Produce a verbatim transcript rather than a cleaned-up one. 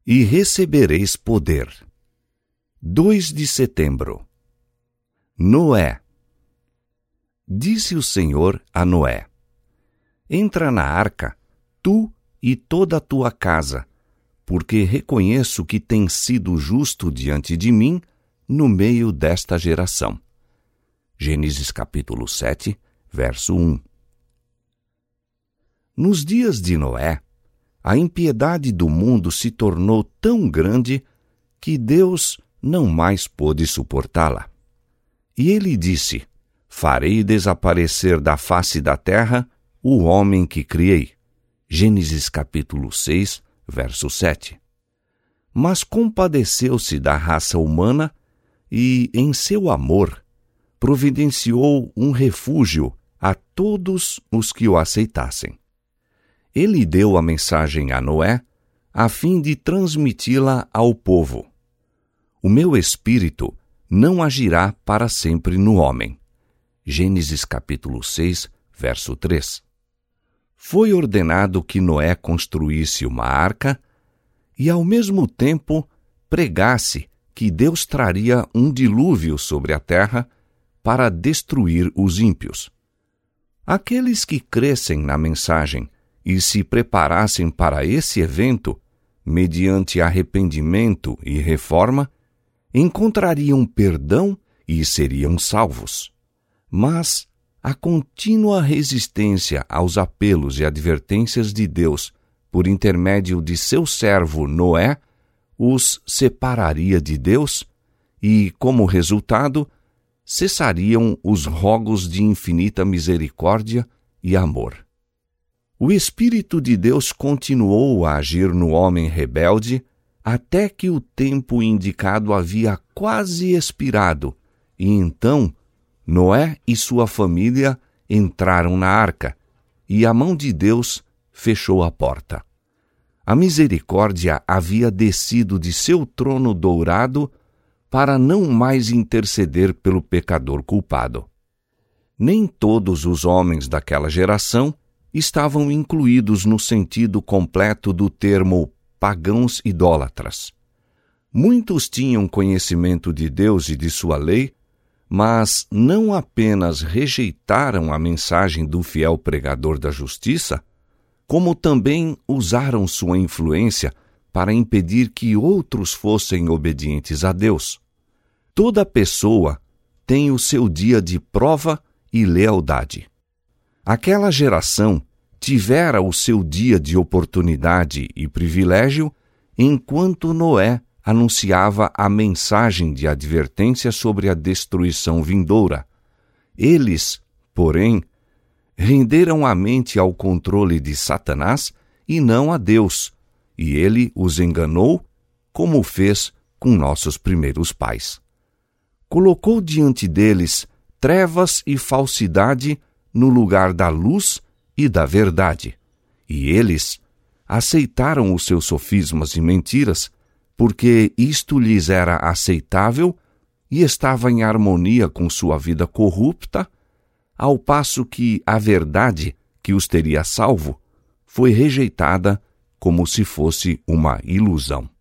e recebereis poder. dois de setembro. Noé. Disse o Senhor a Noé: Entra na arca, tu e toda a tua casa, porque reconheço que tens sido justo diante de mim no meio desta geração. Gênesis capítulo sete, verso um. Nos dias de Noé, a impiedade do mundo se tornou tão grande que Deus não mais pôde suportá-la. E ele disse: Farei desaparecer da face da terra o homem que criei. Gênesis capítulo seis, verso sete. Mas compadeceu-se da raça humana e, em seu amor, providenciou um refúgio a todos os que o aceitassem. Ele deu a mensagem a Noé, a fim de transmiti-la ao povo. O meu espírito não agirá para sempre no homem. Gênesis capítulo seis, verso três. Foi ordenado que Noé construísse uma arca e, ao mesmo tempo, pregasse que Deus traria um dilúvio sobre a terra para destruir os ímpios. Aqueles que crescem na mensagem e se preparassem para esse evento, mediante arrependimento e reforma, encontrariam perdão e seriam salvos. Mas a contínua resistência aos apelos e advertências de Deus por intermédio de seu servo Noé os separaria de Deus e, como resultado, cessariam os rogos de infinita misericórdia e amor. O Espírito de Deus continuou a agir no homem rebelde até que o tempo indicado havia quase expirado, e então Noé e sua família entraram na arca, e a mão de Deus fechou a porta. A misericórdia havia descido de seu trono dourado para não mais interceder pelo pecador culpado. Nem todos os homens daquela geração estavam incluídos no sentido completo do termo pagãos idólatras. Muitos tinham conhecimento de Deus e de sua lei, mas não apenas rejeitaram a mensagem do fiel pregador da justiça, como também usaram sua influência para impedir que outros fossem obedientes a Deus. Toda pessoa tem o seu dia de prova e lealdade. Aquela geração tivera o seu dia de oportunidade e privilégio enquanto Noé anunciava a mensagem de advertência sobre a destruição vindoura. Eles, porém, renderam a mente ao controle de Satanás e não a Deus, e ele os enganou, como fez com nossos primeiros pais. Colocou diante deles trevas e falsidade no lugar da luz e da verdade, e eles aceitaram os seus sofismas e mentiras, porque isto lhes era aceitável e estava em harmonia com sua vida corrupta, ao passo que a verdade que os teria salvo foi rejeitada como se fosse uma ilusão.